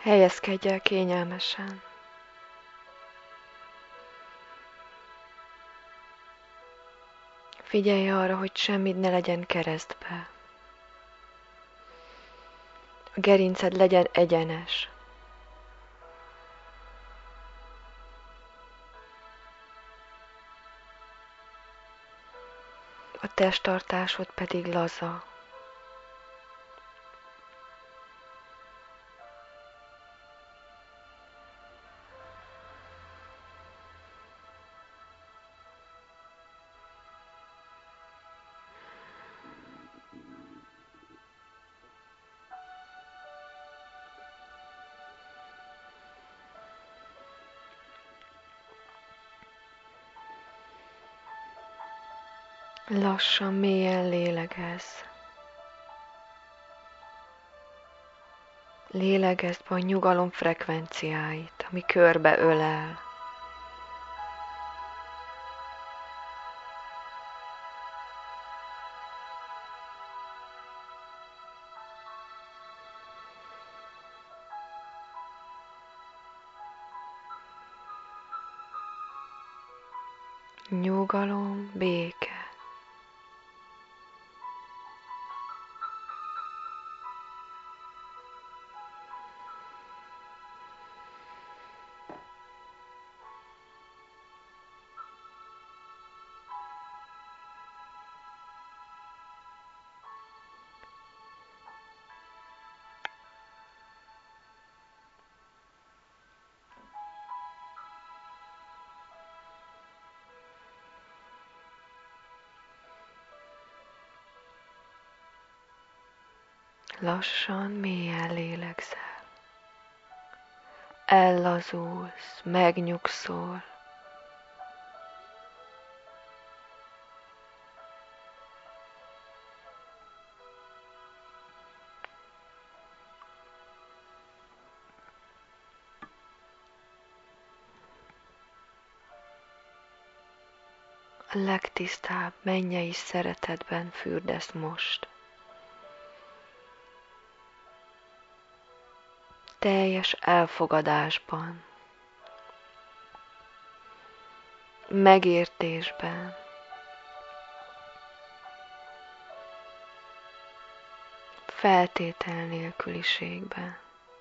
Helyezkedj el kényelmesen. Figyelj arra, hogy semmit ne legyen keresztbe. A gerinced legyen egyenes. A testtartásod pedig laza. Lassan, mélyen lélegezz. Lélegezd be a nyugalom frekvenciáit, ami körbe ölel. Nyugalom, béke. Lassan, mélyen lélegzel. Ellazulsz, megnyugszol. A legtisztább mennyei szeretetben fürdesz most. Teljes elfogadásban, megértésben, feltétel nélküliségben.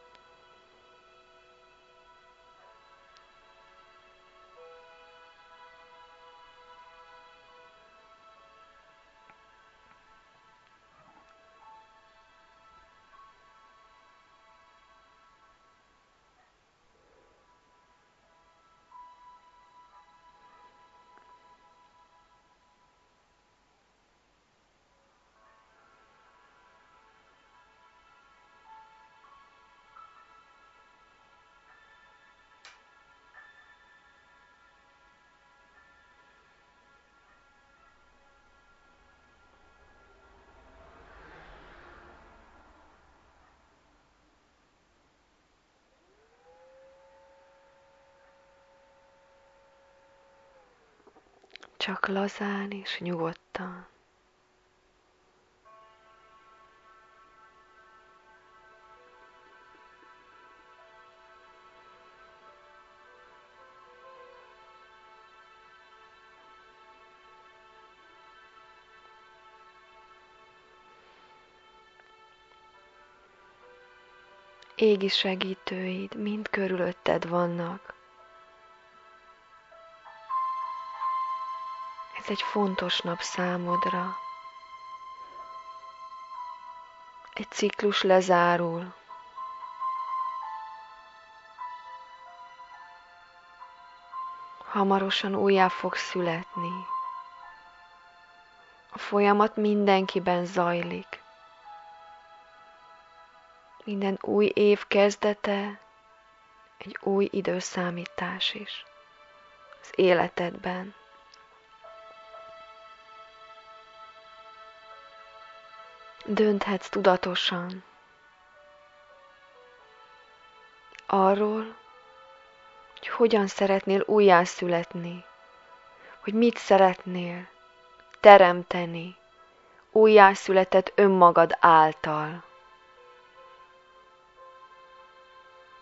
Csak lazán és nyugodtan. Égi segítőid mind körülötted vannak. Ez egy fontos nap számodra. Egy ciklus lezárul. Hamarosan újjá fog születni. A folyamat mindenkiben zajlik. Minden új év kezdete egy új időszámítás is az életedben. Dönthetsz tudatosan arról, hogy hogyan szeretnél újjászületni, hogy mit szeretnél teremteni újjászületett önmagad által.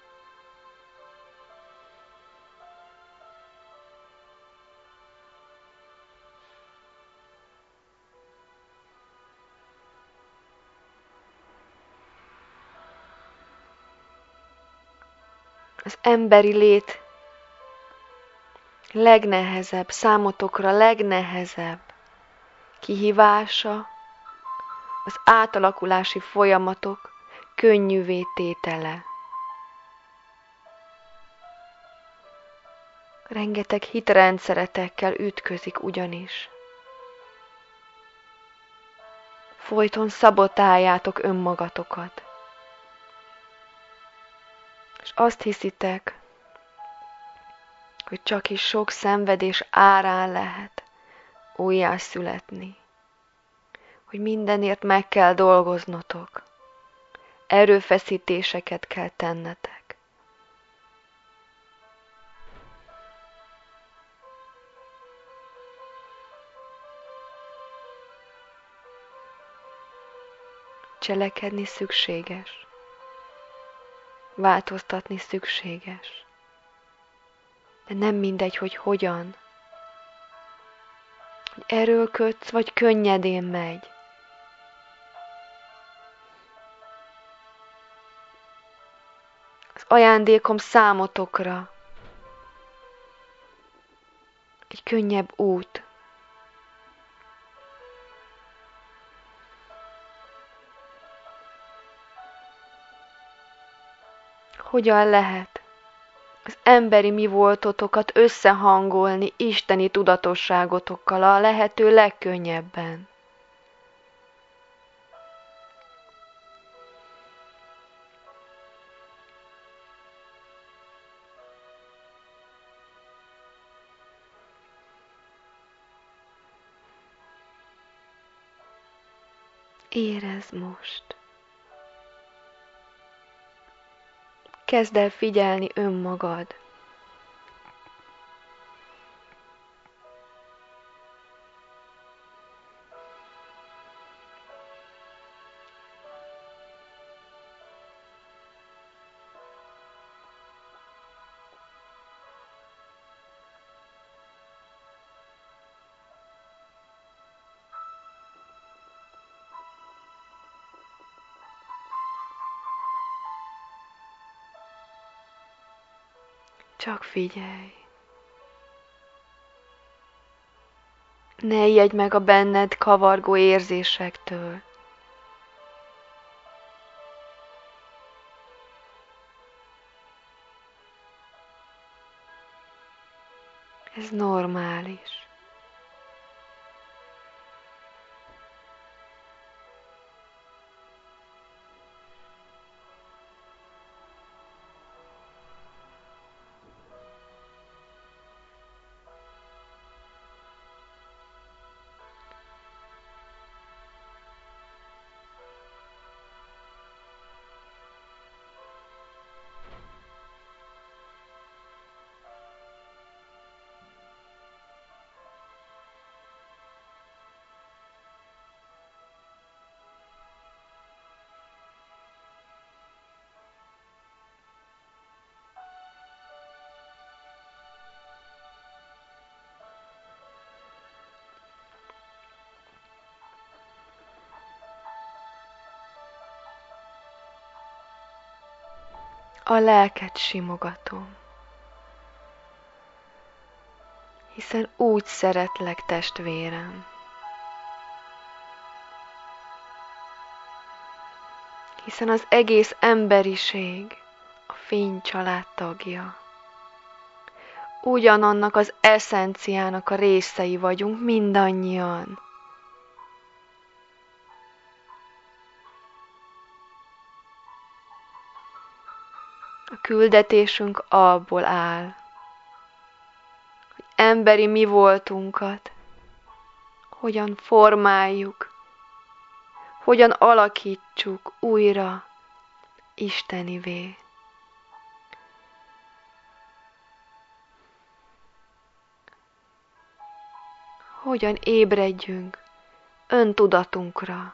Az emberi lét legnehezebb, számotokra legnehezebb kihívása az átalakulási folyamatok könnyűvé tétele. Rengeteg hitrendszeretekkel ütközik ugyanis. Folyton szabotáljátok önmagatokat. És azt hiszitek, hogy csak is sok szenvedés árán lehet újjászületni. Hogy mindenért meg kell dolgoznotok. Erőfeszítéseket kell tennetek. Cselekedni szükséges. Változtatni szükséges. De nem mindegy, hogy hogyan. Hogy erőlködsz, vagy könnyedén megy. Az ajándékom számotokra egy könnyebb út. Hogyan lehet az emberi mi voltotokat összehangolni isteni tudatosságotokkal a lehető legkönnyebben? Érezd most. Kezd el figyelni önmagad. Csak figyelj. Ne ijedj meg a benned kavargó érzésektől. Ez normális. A lelket simogatom, hiszen úgy szeretlek, testvérem. Hiszen az egész emberiség a fény családtagja. Ugyanannak az eszenciának a részei vagyunk mindannyian. A küldetésünk abból áll, hogy emberi mi voltunkat hogyan formáljuk, hogyan alakítsuk újra istenivé. Hogyan ébredjünk öntudatunkra,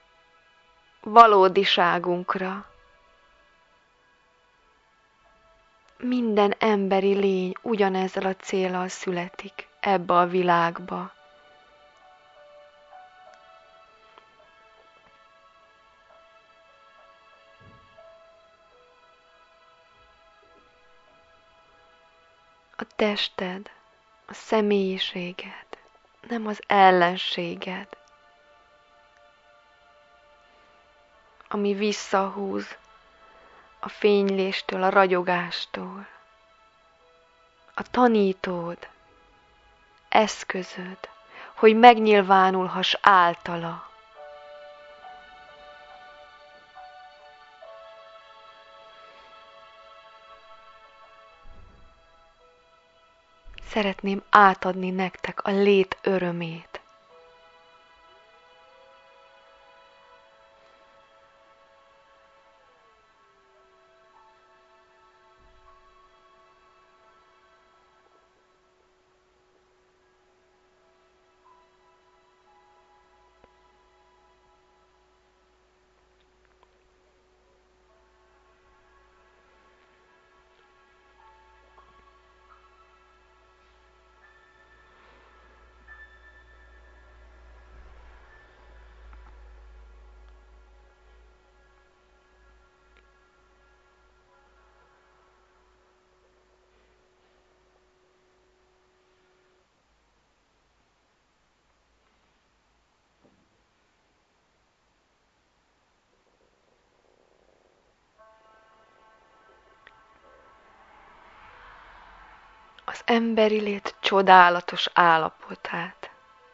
valódiságunkra. Minden emberi lény ugyanezzel a céllal születik ebbe a világba. A tested, a személyiséged, nem az ellenséged, ami visszahúz a fényléstől, a ragyogástól. A tanítód, eszközöd, hogy megnyilvánulhass általa. Szeretném átadni nektek a lét örömét. Az emberi lét csodálatos állapotát.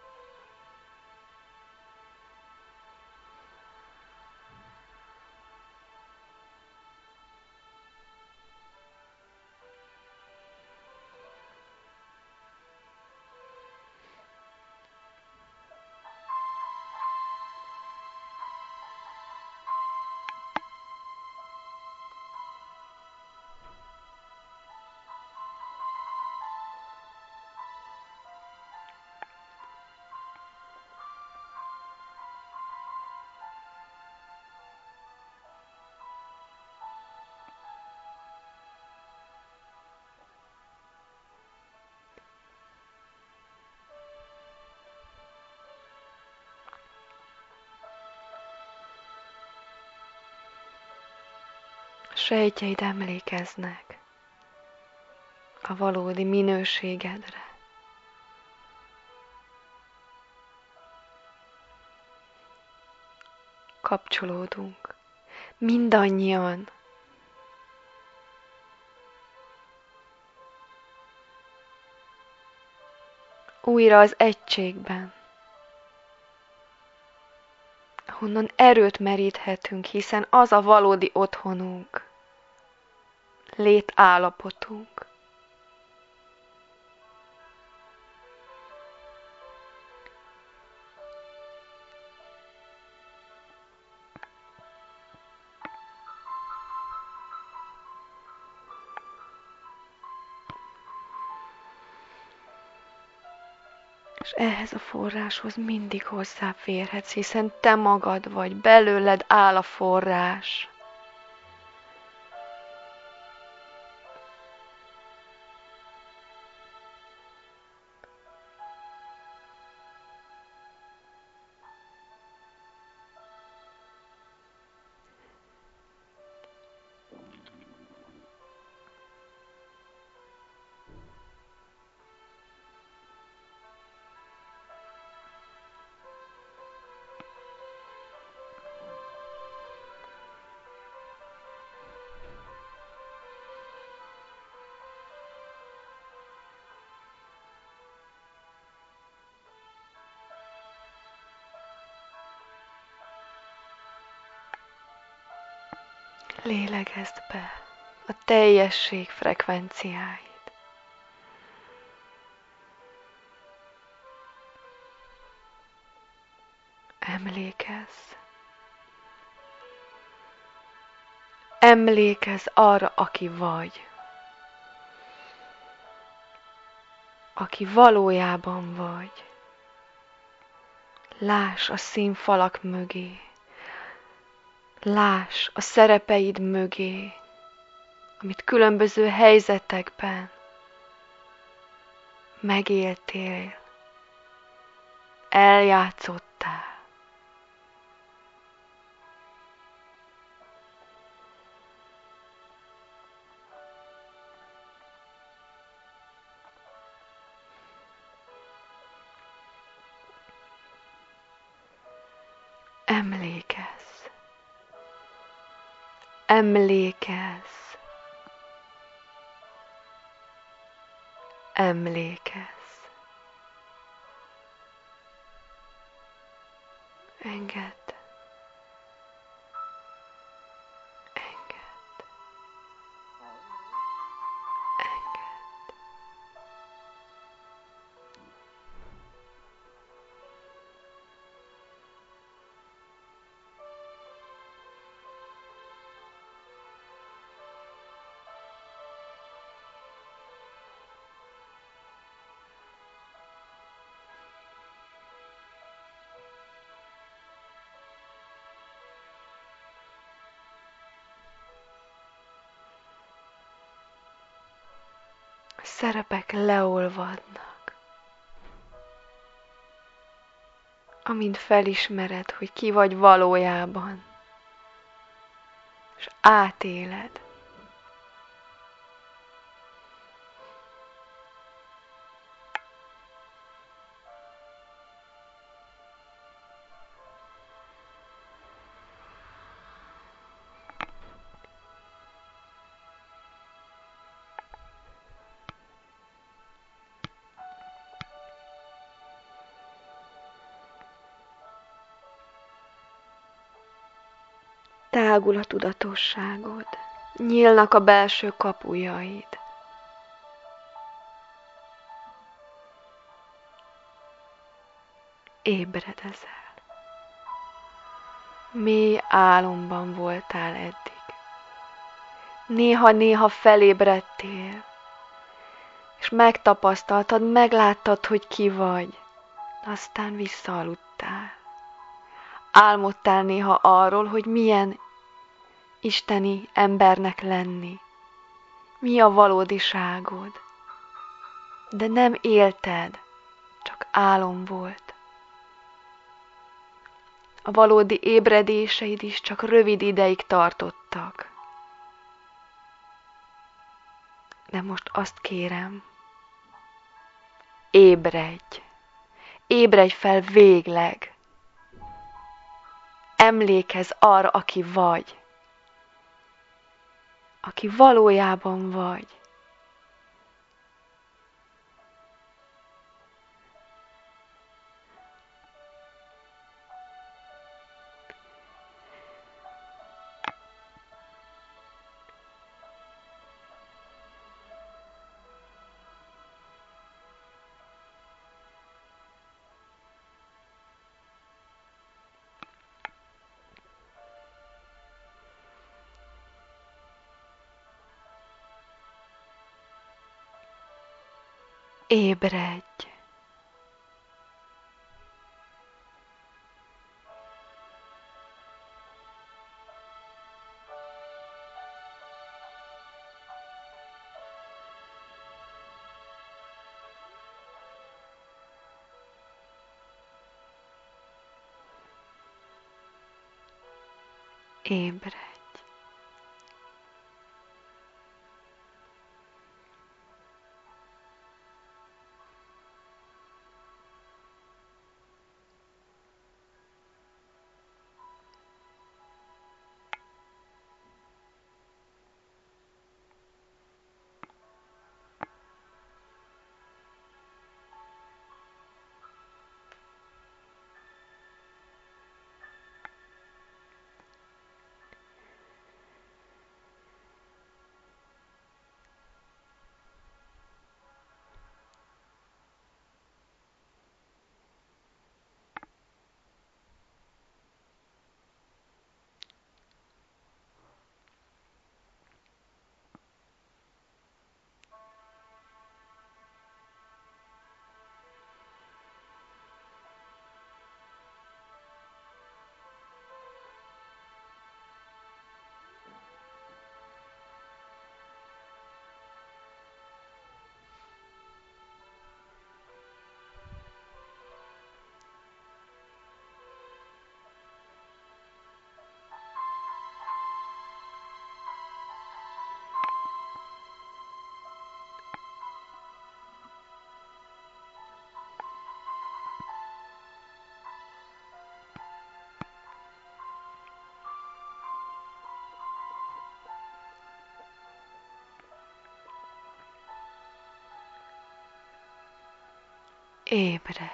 A sejtjeid emlékeznek a valódi minőségedre. Kapcsolódunk mindannyian újra az egységben, ahonnan erőt meríthetünk, hiszen az a valódi otthonunk, létállapotunk. És ehhez a forráshoz mindig hozzáférhetsz, hiszen te magad vagy, belőled áll a forrás. Lélegezd be a teljesség frekvenciáit. Emlékezz. Emlékezz arra, aki vagy. Aki valójában vagy. Láss a színfalak mögé. Láss a szerepeid mögé, amit különböző helyzetekben megéltél, eljátszottál. Emlékezz. Emlékezz. Emlékezz. Engedd. Engedd. Engedd. A szerepek leolvadnak. Amint felismered, hogy ki vagy valójában, és átéled. Tágul a tudatosságod, nyílnak a belső kapujaid. Ébredezel. Mély álomban voltál eddig. Néha-néha felébredtél, és megtapasztaltad, megláttad, hogy ki vagy, de aztán visszaaludtál. Álmodtál néha arról, hogy milyen isteni embernek lenni, mi a valódiságod, de nem élted, csak álom volt. A valódi ébredéseid is csak rövid ideig tartottak. De most azt kérem, ébredj! Ébredj fel végleg! Emlékezz arra, aki vagy, aki valójában vagy. Ébredj! Ébredj! Ébredj!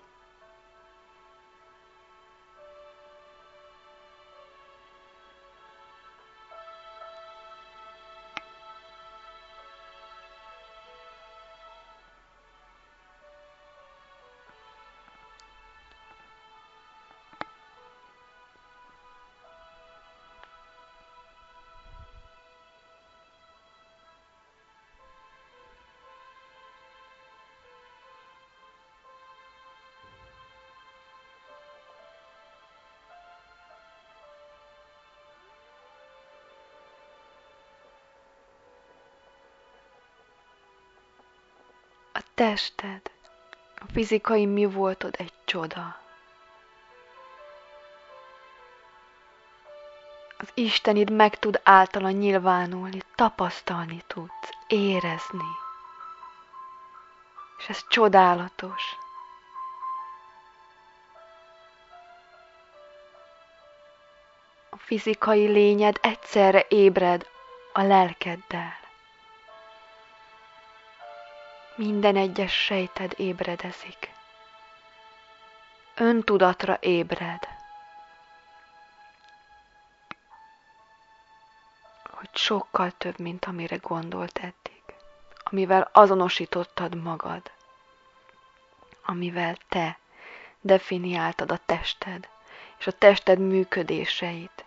A tested, a fizikai mi voltod egy csoda. Az Istenid meg tud általa nyilvánulni, tapasztalni tudsz, érezni. És ez csodálatos. A fizikai lényed egyszerre ébred a lelkeddel. Minden egyes sejted ébredezik. Öntudatra ébred. Hogy sokkal több, mint amire gondolt eddig. Amivel azonosítottad magad. Amivel te definiáltad a tested és a tested működéseit.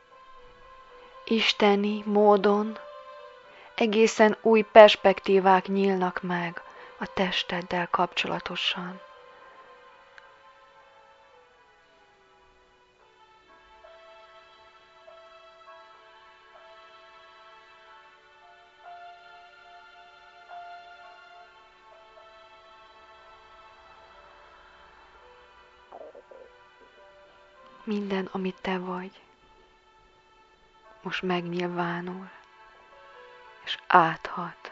Isteni módon egészen új perspektívák nyílnak meg a testeddel kapcsolatosan. Minden, amit te vagy, most megnyilvánul, és áthat.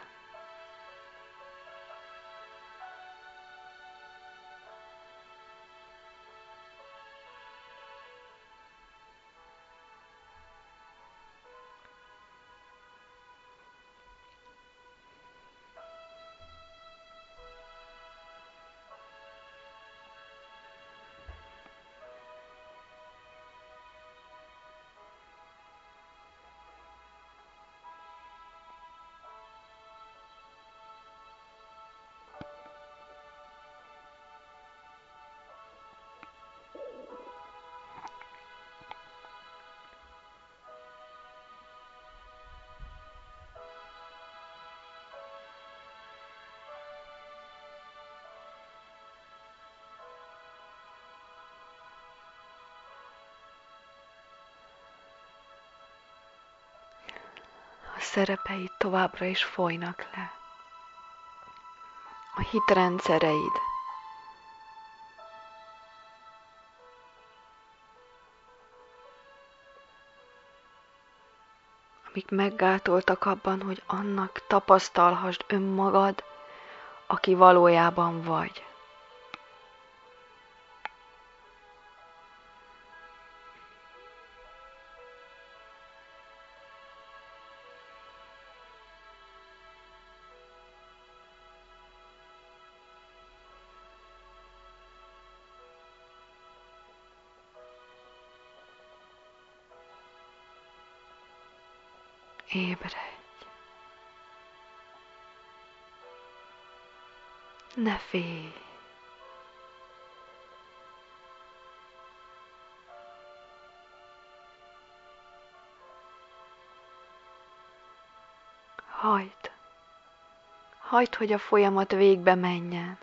A szerepeid továbbra is folynak le. A hitrendszereid, amik meggátoltak abban, hogy annak tapasztalhassd önmagad, aki valójában vagy. Ébredj! Ne félj! Hagyd! Hagyd, hogy a folyamat végbe menjen.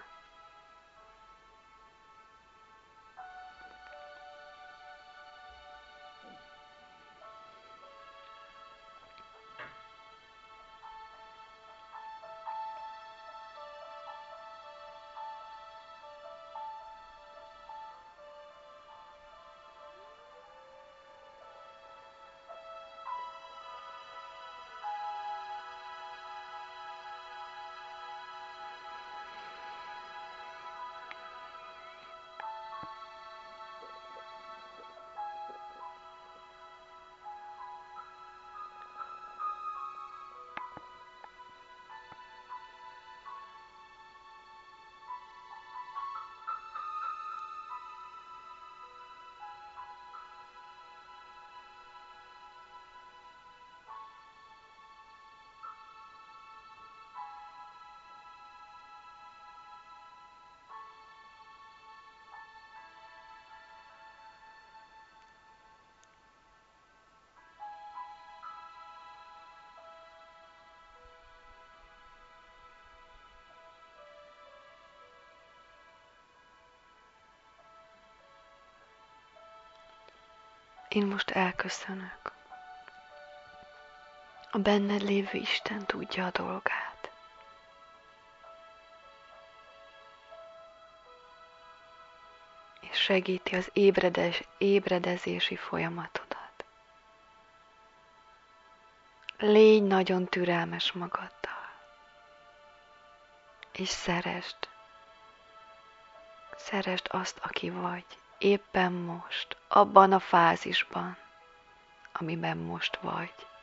Én most elköszönök. A benned lévő Isten tudja a dolgát. És segíti az ébredezési folyamatodat. Légy nagyon türelmes magaddal. És szeresd azt, aki vagy. Éppen most, abban a fázisban, amiben most vagy.